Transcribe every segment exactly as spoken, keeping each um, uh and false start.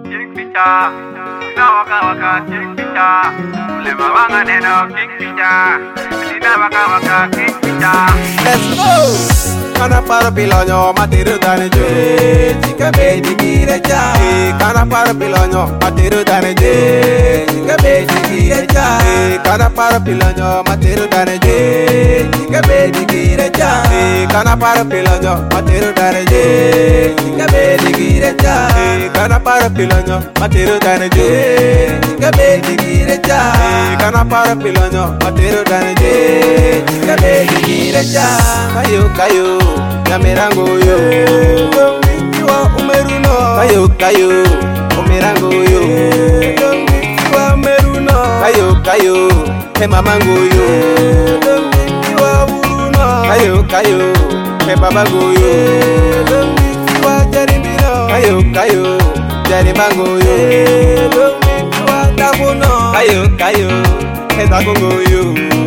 king picture. Nina waka waka king picture. Lema wanga neno king picture. Nina waka waka king picture. Let's go. Kana para pilonyo matiru dane je. Jika bedi kire cha. Kana para pilonyo matiru dane je. Jika bedi kire cha. Kana para pilonyo matiru dane je. Jika bedi kire cha. Kana para pilonyo matiru dane je. Jika bedi kire cha. Kana para pilonyo matiru dane je. Jika bedi kire cha. Kana para pilonyo matiru dane je. Jika bedi kire cha. Kayo kayo Yamirango yo, Yua umeruno. Kayo kayo, umirango yo, Yua umeruno. Kayo kayo, hemamango yo, Yua uruno. Kayo kayo, hebabango yo, Yua jarimino. Kayo kayo, jarimango yo, Yua tabuno. Kayo kayo, hedagongo yo.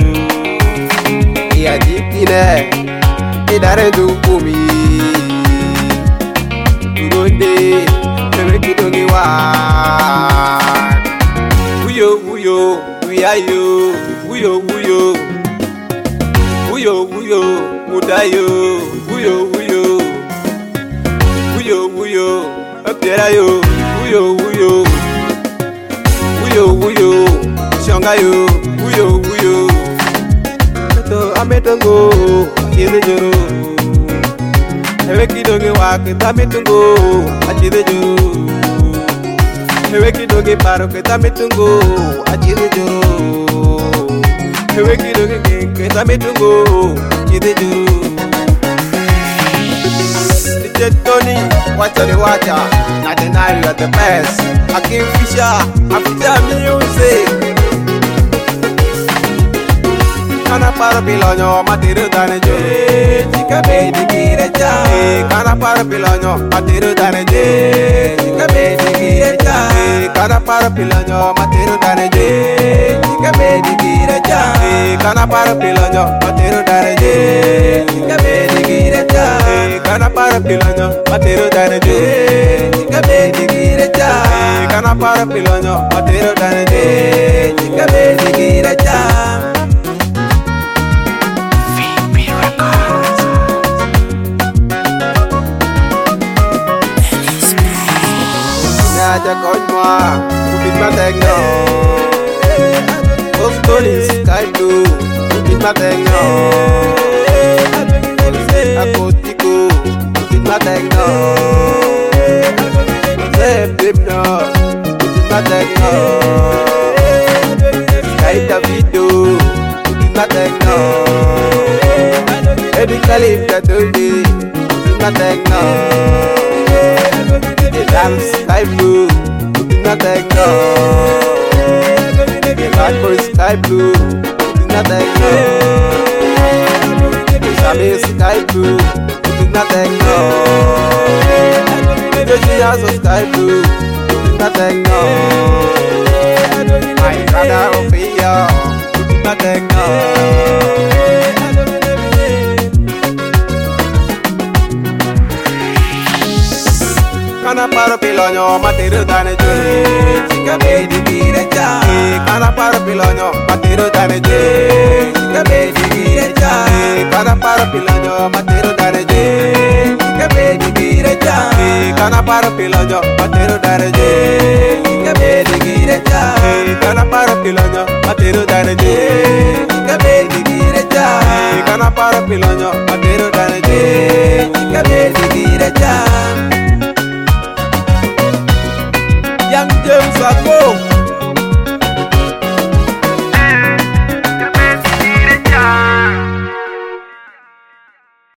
Iya jikine. Idare du kumi Uronde Tewe kidongi wa Uyo uyo Uyayo Uyo uyo Uyo uyo Udayo Uyo uyo Uyo uyo Apterayo Uyo uyo Uyo uyo Shangayo Uyo uyo Meto ametongo Achide joro Hewe kidoge wake tamitungo Achide joro Hewe kidoge paro ke tamitungo Achide joro Hewe kidoge ke tamitungo Achide joro D J Tony, watcha the watcha Not deny you are the best Akim Fisher, Afisha music Kana para pilonyo matiru dane je. Jika bedi kire cha. Kana para pilonyo matiru dane je. Jika bedi kire cha. Kana para pilonyo matiru dane je. Jika bedi kire cha. Kana para pilonyo matiru dane je. Jika bedi kire cha. Kana para pilonyo matiru dane je. Jika bedi kire cha. Kana para pilonyo matiru dane je. Jika bedi kire cha. Aja konywa, upit matengno. Ostoli skaidu, upit matengno. Akotiko, upit matengno. Septimno, upit matengno. Sky Davido, upit matengno. Ebi Khalif Dadoli, upit matengno. Dam sky blue, looking at that girl. Bad boy sky blue, looking at that girl. Sabi sky blue, looking at that girl. Joji also sky blue, looking at that girl. My brother Ophelia, looking at that girl. Kana para pilonyo matiru dane je. Jika bedi kire cha. Kana para pilonyo matiru dane je. Jika bedi kire cha. Kana para pilonyo matiru dane je. Jika bedi kire cha. Kana para pilonyo matiru dane je. Jika bedi kire cha. Kana para pilonyo matiru dane je. Jika bedi kire cha. Kana para pilonyo matiru dane je. Jika bedi kire cha. Young James Ako